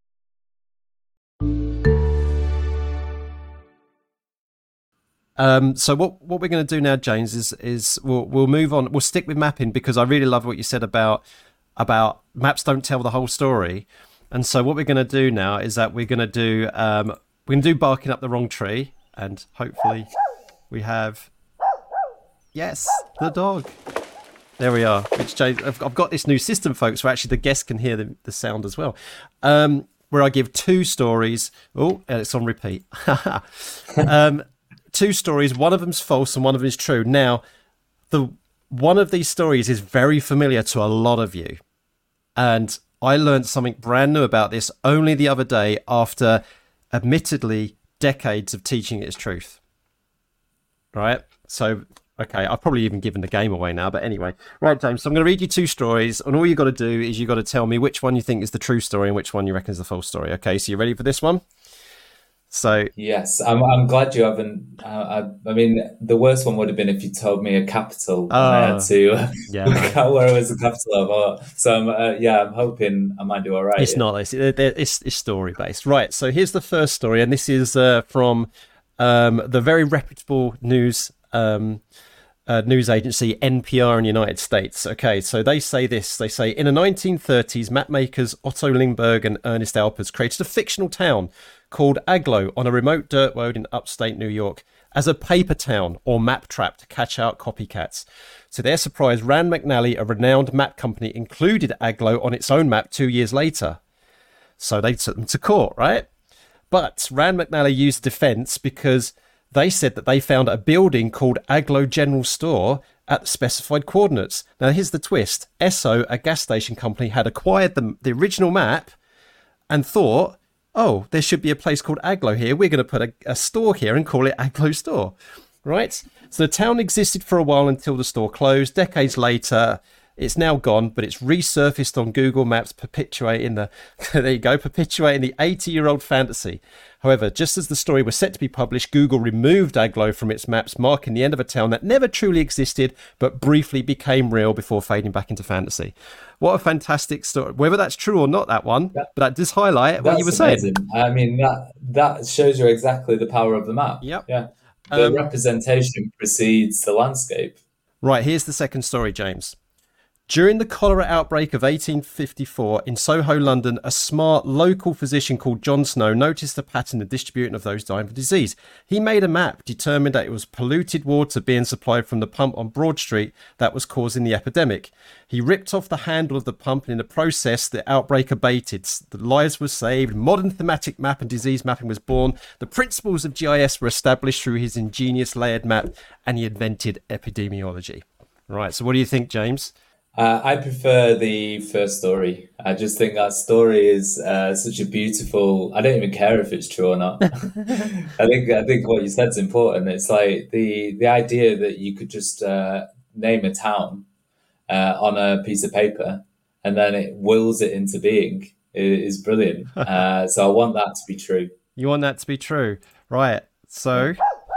Um, so what, what we're going to do now, James, is is we'll we'll move on. We'll stick with mapping because I really love what you said about about maps don't tell the whole story. And so what we're going to do now is that we're going to do um, we're going to do barking up the wrong tree, and hopefully we have yes the dog. There we are. Which James, I've, I've got this new system, folks, where actually the guests can hear the, the sound as well. Um, where I give two stories. Oh, and it's on repeat. um, two stories. One of them's false and one of them is true. Now, the one of these stories is very familiar to a lot of you, and I learned something brand new about this only the other day after, admittedly, decades of teaching it as truth. Right? So, okay, I've probably even given the game away now, but anyway. Right, James, so I'm going to read you two stories, and all you've got to do is you've got to tell me which one you think is the true story and which one you reckon is the false story. Okay, so you ready for this one? So yes, I'm. I'm glad you haven't. Uh, I, I mean, the worst one would have been if you told me a capital and I had to uh, yeah, look out where it was the capital of. Or, so I'm. Uh, yeah, I'm hoping I might do all right. It's not this. It, it's, it's story based, right? So here's the first story, and this is uh, from um, the very reputable news um, uh, news agency N P R in the United States. Okay, so they say this. They say in the nineteen thirties, map makers Otto Lindbergh and Ernest Alpers created a fictional town called Agloe on a remote dirt road in upstate New York as a paper town or map trap to catch out copycats. To their surprise, Rand McNally, a renowned map company, included Agloe on its own map two years later. So they took them to court, right? But Rand McNally used defense because they said that they found a building called Agloe General Store at the specified coordinates. Now, here's the twist. Esso, a gas station company, had acquired the, the original map and thought, oh, there should be a place called Agloe here. We're going to put a, a store here and call it Agloe Store, right? So the town existed for a while until the store closed. Decades later, it's now gone, but it's resurfaced on Google Maps, perpetuating the, there you go, perpetuating the eighty-year-old fantasy. However, just as the story was set to be published, Google removed Agloe from its maps, marking the end of a town that never truly existed, but briefly became real before fading back into fantasy. What a fantastic story. Whether that's true or not, that one, that, but that does highlight what you were amazing. saying. I mean, that that shows you exactly the power of the map. Yep. Yeah. The um, representation precedes the landscape. Right, here's the second story, James. During the cholera outbreak of eighteen fifty-four in Soho, London, a smart local physician called John Snow noticed a pattern in the distribution of those dying of disease. He made a map, determined that it was polluted water being supplied from the pump on Broad Street that was causing the epidemic. He ripped off the handle of the pump, and in the process, the outbreak abated. The lives were saved. Modern thematic map and disease mapping was born. The principles of G I S were established through his ingenious layered map, and he invented epidemiology. Right, so what do you think, James? Uh, I prefer the first story. I just think that story is uh, such a beautiful. I don't even care if it's true or not. I think I think what you said is important. It's like the the idea that you could just uh, name a town uh, on a piece of paper and then it wills it into being is, is brilliant. Uh, so I want that to be true. You want that to be true, right? So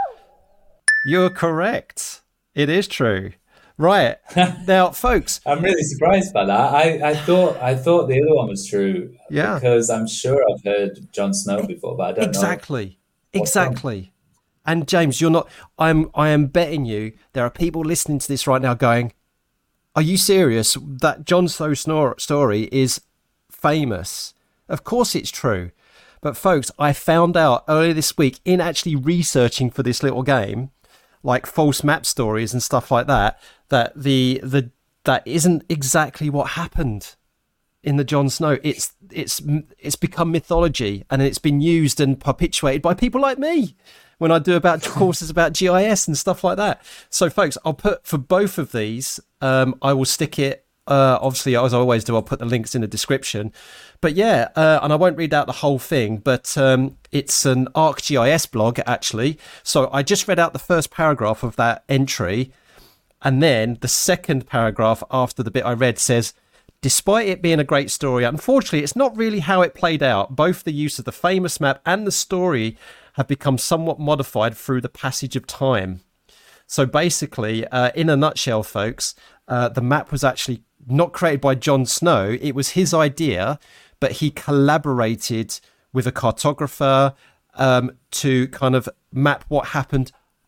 you're correct. It is true. Right now, folks, I'm really surprised by that. I, I thought I thought the other one was true. Yeah, because I'm sure I've heard Jon Snow before, but I don't exactly, know exactly. And James, you're not. I'm. I am betting you there are people listening to this right now going, "Are you serious? That Jon Snow story is famous? Of course it's true." But folks, I found out earlier this week in actually researching for this little game, like false map stories and stuff like that, that the the that isn't exactly what happened in the Jon Snow. It's it's it's become mythology, and it's been used and perpetuated by people like me when I do about courses about G I S and stuff like that. So, folks, I'll put for both of these. Um, I will stick it. Uh, obviously, as I always do, I'll put the links in the description. But yeah, uh, and I won't read out the whole thing, but um, it's an ArcGIS blog, actually. So I just read out the first paragraph of that entry. And then the second paragraph after the bit I read says, despite it being a great story, unfortunately, it's not really how it played out. Both the use of the famous map and the story have become somewhat modified through the passage of time. So basically, uh, in a nutshell, folks, uh, the map was actually not created by Jon Snow. It was his idea, but he collaborated with a cartographer um, to kind of map what happened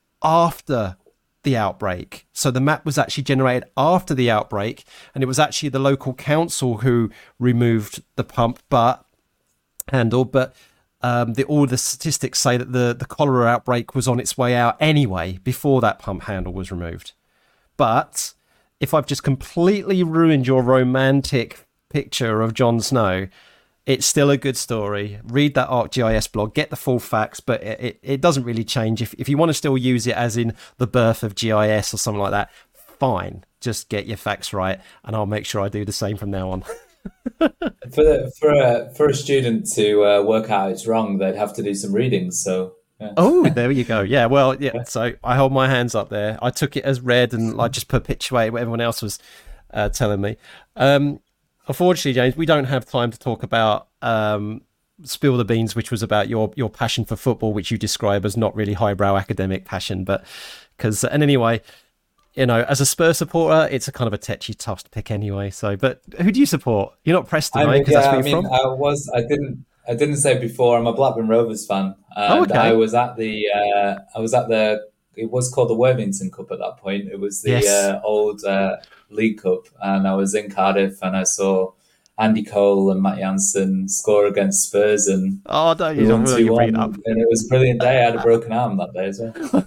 after the outbreak. So the map was actually generated after the outbreak, and it was actually the local council who removed the pump but handle. But um, the, all the statistics say that the, the cholera outbreak was on its way out anyway before that pump handle was removed. But if I've just completely ruined your romantic picture of Jon Snow, it's still a good story. Read that ArcGIS blog, get the full facts, but it, it, it doesn't really change. If if you want to still use it as in the birth of G I S or something like that, fine. Just get your facts right, and I'll make sure I do the same from now on. for the, for a for a student to uh, work out it's wrong, they'd have to do some reading. So yeah. Oh, there you go. Yeah, well, yeah. So I hold my hands up there. I took it as read, and I just perpetuated what everyone else was uh, telling me. Um, Unfortunately, James, we don't have time to talk about um, Spill the Beans, which was about your your passion for football, which you describe as not really highbrow academic passion. But because, and anyway, you know, as a Spurs supporter, it's a kind of a tetchy, tough to pick anyway. So, but who do you support? You're not Preston, I mean, right? Because yeah, that's where I you're mean, from. I was, I didn't, I didn't say before. I'm a Blackburn Rovers fan, and Oh, okay. I was at the, uh, I was at the. It was called the Worthington Cup at that point. It was the Yes. uh, old uh, League Cup, and I was in Cardiff, and I saw Andy Cole and Matt Jansen score against Spurs, and Oh, don't you we don't won really two bring it one, up. and it was a brilliant day. I had a broken arm that day as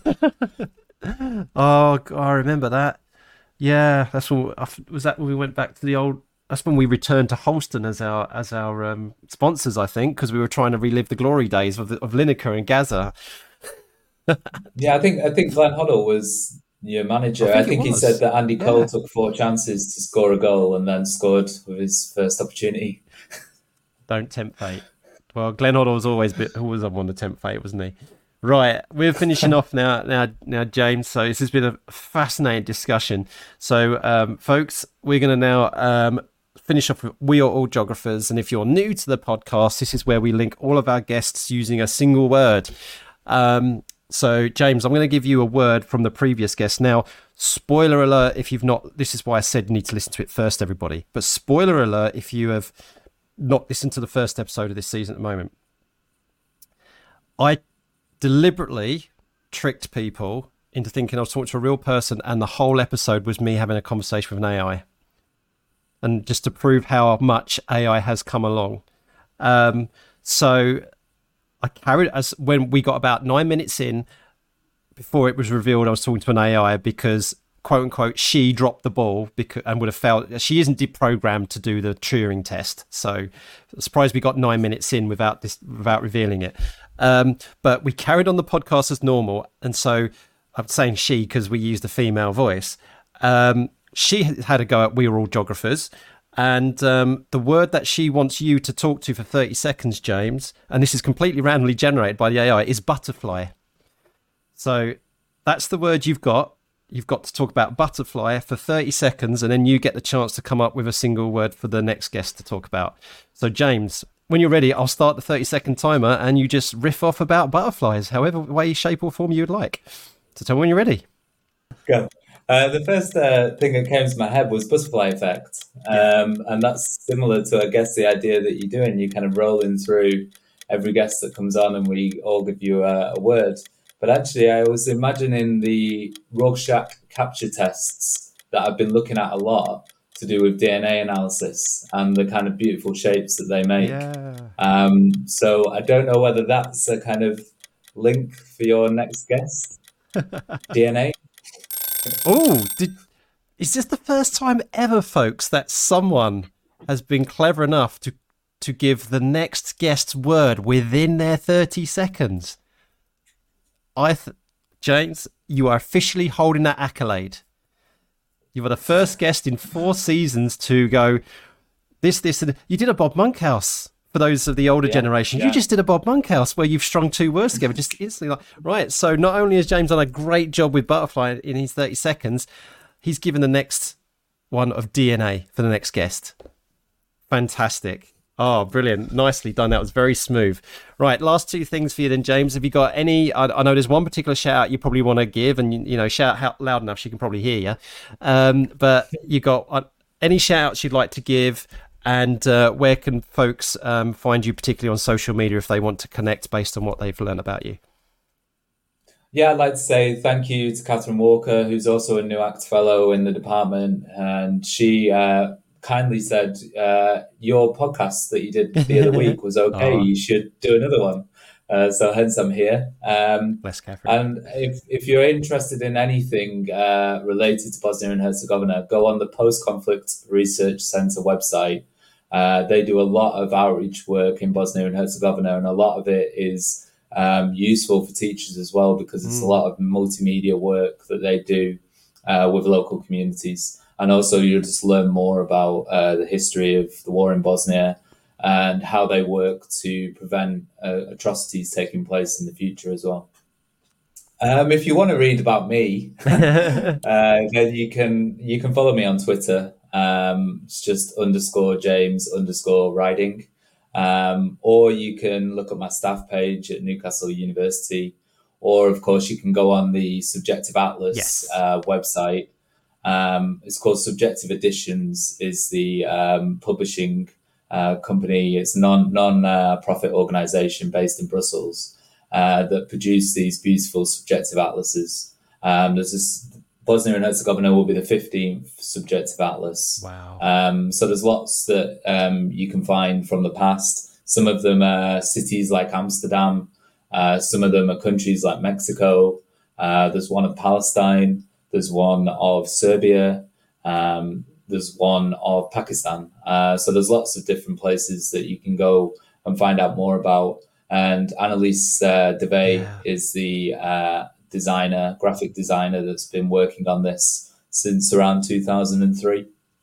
well. Oh, God, I remember that. Yeah, that's when was that when we went back to the old. That's when we returned to Holston as our as our um, sponsors, I think, because we were trying to relive the glory days of the, of Lineker and Gaza. Yeah, I think I think Glenn Hoddle was your manager. I I think think, it he was. said that Andy Cole Yeah. took four chances to score a goal and then scored with his first opportunity. Don't tempt fate. Well, Glenn Hoddle was always bit, always on to tempt fate, wasn't he? Right, we're finishing off now, now, now, James. So this has been a fascinating discussion. So, um, folks, we're going to now um, finish off with We Are All Geographers. And if you're new to the podcast, this is where we link all of our guests using a single word. Um, so, James, I'm going to give you a word from the previous guest. Now, spoiler alert, if you've not, this is why I said you need to listen to it first, everybody. But spoiler alert, if you have not listened to the first episode of this season at the moment, I deliberately tricked people into thinking I was talking to a real person, and the whole episode was me having a conversation with an A I. and just to prove how much A I has come along. Um, so I carried as when we got about nine minutes in, before it was revealed I was talking to an A I, because quote unquote she dropped the ball because and would have felt she isn't deprogrammed to do the Turing test. So surprised we got nine minutes in without this without revealing it. Um, but we carried on the podcast as normal, and so I'm saying she because we used a female voice. Um, she had a go at We Are All Geographers, and um, the word that she wants you to talk to for thirty seconds, James, and this is completely randomly generated by the A I, is butterfly. So that's the word you've got. You've got to talk about butterfly for thirty seconds, and then you get the chance to come up with a single word for the next guest to talk about. So, James, when you're ready, I'll start the thirty second timer, and you just riff off about butterflies, however way, shape, or form you would like. So tell me when you're ready. Go. Uh, the first uh, thing that came to my head was butterfly effect. Um, and that's similar to, I guess, the idea that you're doing. You're kind of rolling through every guest that comes on, and we all give you a, a word. But actually, I was imagining the Rorschach capture tests that I've been looking at a lot to do with D N A analysis and the kind of beautiful shapes that they make. Yeah. Um, so I don't know whether that's a kind of link for your next guest. D N A. Oh, did is this the first time ever, folks, that someone has been clever enough to to give the next guest's word within their thirty seconds? I, th- James, you are officially holding that accolade. You were the first guest in four seasons to go this, this, and you did a Bob Monkhouse. For those of the older yeah, generation, yeah. You just did a Bob Monkhouse where you've strung two words together just instantly. Like, right. So not only has James done a great job with butterfly in his thirty seconds, he's given the next one of D N A for the next guest. Fantastic. Oh, brilliant. Nicely done. That was very smooth. Right. Last two things for you then, James. Have you got any, I, I know there's one particular shout out you probably want to give, and, you, you know, shout out loud enough she can probably hear you. Um, but you got uh, any shout outs you'd like to give? And uh, where can folks um, find you, particularly on social media, if they want to connect based on what they've learned about you? Yeah, I'd like to say thank you to Catherine Walker, who's also a New Act Fellow in the department. And she uh, kindly said, uh, your podcast that you did the other week was okay. Oh. You should do another one. Uh, so hence I'm here. Um, Bless Catherine. And if, if you're interested in anything uh, related to Bosnia and Herzegovina, go on the Post-Conflict Research Centre website. Uh, they do a lot of outreach work in Bosnia and Herzegovina, and a lot of it is um, useful for teachers as well, because it's mm. a lot of multimedia work that they do uh, with local communities. And also you'll just learn more about uh, the history of the war in Bosnia and how they work to prevent uh, atrocities taking place in the future as well. Um, if you want to read about me, uh, then you can you can follow me on Twitter. Um, it's just underscore James underscore Riding. Um, or you can look at my staff page at Newcastle University. Or, of course, you can go on the Subjective Atlas yes. uh, website. Um, it's called Subjective Editions, is the um, publishing uh, company. It's a non, non-profit organisation based in Brussels uh, that produce these beautiful subjective atlases. Um, there's this Bosnia and Herzegovina will be the fifteenth subjective atlas. Wow. Um, so there's lots that um, you can find from the past. Some of them are cities like Amsterdam. Uh, some of them are countries like Mexico. Uh, there's one of Palestine. There's one of Serbia. Um, there's one of Pakistan. Uh, so there's lots of different places that you can go and find out more about. And Annelies uh, de Vey yeah. is the uh, designer, graphic designer that's been working on this since around two thousand three.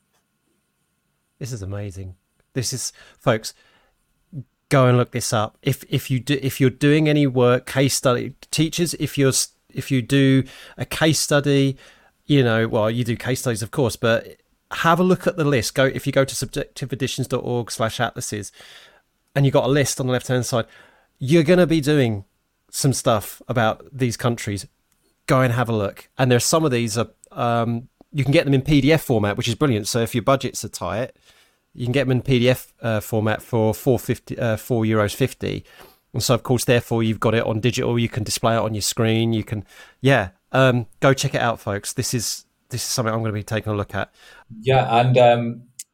This is amazing. This is, folks, go and look this up. If if you do, if you're doing any work, case study, teachers, if you're if you do a case study, you know, well, you do case studies, of course, but have a look at the list. Go if you go to subjective editions dot org slash atlases, and you've got a list on the left hand side. You're going to be doing some stuff about these countries. Go and have a look. And there's some of these are um, you can get them in P D F format, which is brilliant. So if your budgets are tight, you can get them in P D F uh, format for four fifty, uh, four euros fifty. And so, of course, therefore, you've got it on digital. You can display it on your screen. You can, yeah, um, go check it out, folks. This is this is something I'm going to be taking a look at. Yeah, and um,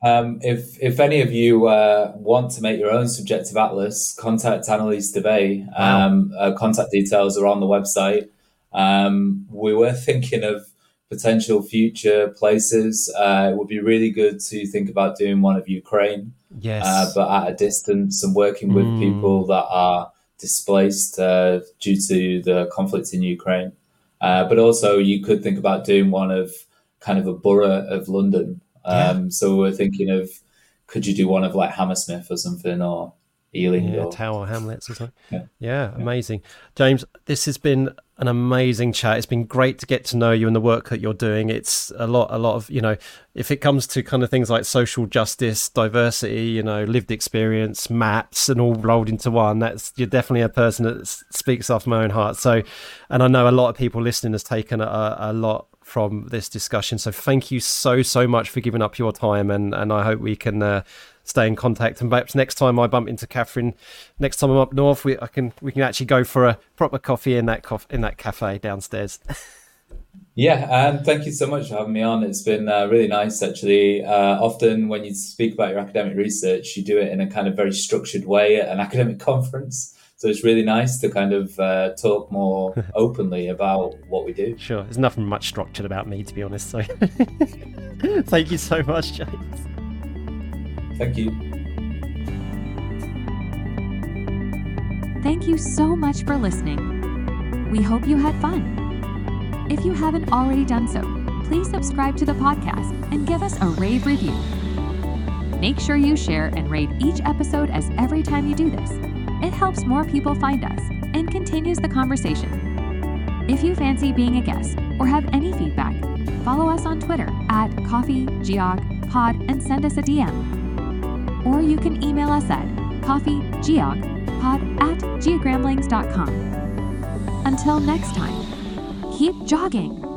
Um, if if any of you uh, want to make your own subjective atlas, contact Annalise DeBay. Wow. Um, uh, contact details are on the website. Um, we were thinking of potential future places. Uh, it would be really good to think about doing one of Ukraine, Yes. uh, but at a distance and working with Mm. people that are displaced uh, due to the conflict in Ukraine. Uh, but also you could think about doing one of kind of a borough of London. Um, Yeah. So we're thinking of, could you do one of like Hammersmith or something, or Ealing? Yeah, or, Tower Hamlets or something. Yeah. Yeah, amazing. James, this has been an amazing chat. It's been great to get to know you and the work that you're doing. It's a lot, a lot of, you know, if it comes to kind of things like social justice, diversity, you know, lived experience, maps, and all rolled into one, that's, you're definitely a person that s- speaks off my own heart. So, and I know a lot of people listening has taken a, a lot from this discussion. So thank you so, so much for giving up your time. And, and I hope we can uh, stay in contact. And perhaps next time I bump into Catherine, next time I'm up north, we I can we can actually go for a proper coffee in that cof- in that cafe downstairs. Yeah, and thank you so much for having me on. It's been uh, really nice, actually. Uh, often when you speak about your academic research, you do it in a kind of very structured way at an academic conference. So it's really nice to kind of uh, talk more openly about what we do. Sure, there's nothing much structured about me, to be honest. So thank you so much, James. Thank you. Thank you so much for listening. We hope you had fun. If you haven't already done so, please subscribe to the podcast and give us a rave review. Make sure you share and rate each episode, as every time you do this, it helps more people find us and continues the conversation. If you fancy being a guest or have any feedback, follow us on Twitter at coffeegeogpod and send us a D M. Or you can email us at coffeegeogpod at geogramlings dot com. Until next time, keep jogging.